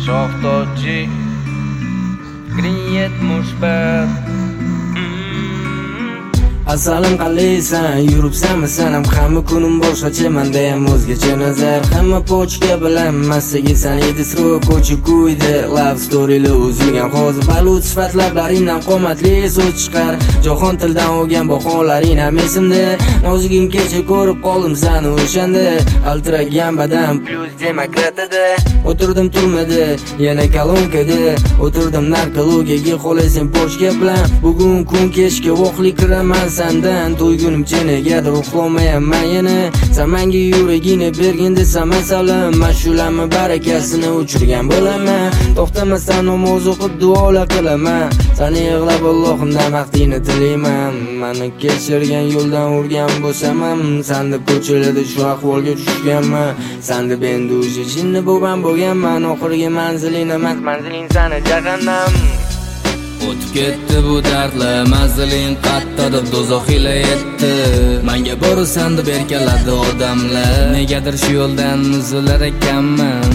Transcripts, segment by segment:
Shohtoji Green 71 Asalim qalaysan, yuribsanmi sanam hamma kunim boshqacha menda ham o'zgacha nazar hamma pochka bilan massaga sanaydi sro ko'chi kuydi love storyli uzilgan hozir balut sifatlaringdan qomatli so'z chiqar jahon tildan olgan baholaring ham esimda nozigim kecha ko'rib qoldim seni o'shanda altragan badan plus demokratada o'tirdim turmadi yana kolonkada o'tirdim narkologiyaga xohlaysang pochka bilan bugun kun kechga voqlik kiraman sandan to'ygunimcha negadir uxlamayapman yana sen menga yuragingni bergin desam masalan mashulamni barakasini o'chirgan bo'laman to'xtamasdan namoz o'qib duolar qilaman seni yig'lab Allohimdan baxtingni tilayman meni kechirgan yo'ldan urgan bo'lsam ham sen deb ko'chalarda shu ahvolga tushganman sen deb endi o'sha jinni bo'lganman oxirgi manziling emas manziling seni jahannam o'tib ketdi bu dardli manziling qatta deb do'zaxila yetdi menga borasan deb erkaladi odamlar negadir shu yo'ldan uzilar ekanman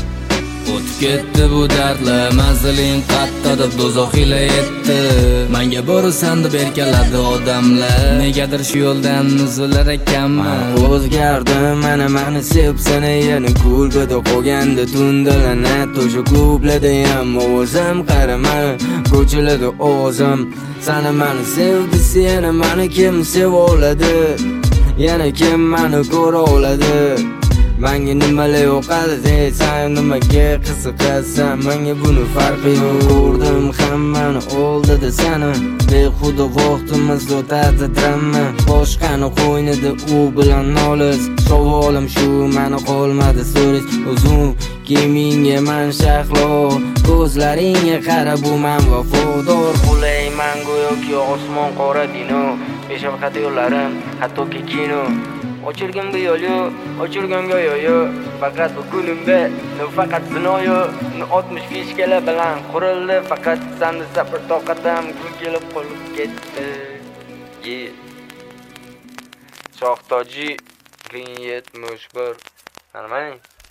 o'tib ketdi bu dardli manziling qatta deb do'zaxila yetdi menga borasan deb erkaladi odamlar negadir shu yo'ldan uzilar ekanman o'zgardim mana meni sevib seni yana kulbada qolganda tundalarni to'sha klublarda ham ovozim qarama ko'chalarda ovozim seni meni sevdi yana meni kim seva oladi yana kim meni ko'ra oladi menga nimalar yoqadi deysan nimaga qiziqasan menga buni farqi yo'q ko'rdim hammani oldida seni behuda vaqtimiz o'tadi drama boshqani qo'ynida u bilan nolish savolim shu meni qolmadi so'rish uzun kiyimingga man shahlo ko'zlaringga qara bu man vafodor qo'layman go'yoki osmon qora bino beshafqat yo'llarim hattoki kino Ochirgan bu yo'lyo, ochirgan go'yo faqat bu kunimda faqat zinoyo 65 kala bilan qurildi faqat senda sabr toqatim kun kelib qolib ketdi Shohtoji Green 71 Nima